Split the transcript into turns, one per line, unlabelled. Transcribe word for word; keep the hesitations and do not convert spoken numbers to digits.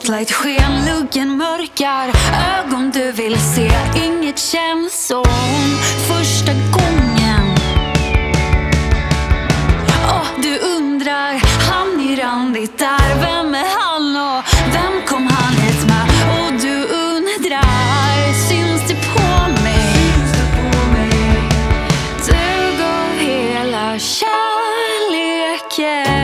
spotlight sken, luggen mörkar, ögon du vill se, inget känns som första gången. Och du undrar, han i randigt där, vem är han och vem kom han hit med? Och du undrar, syns det på mig? Du gav hela kärleken.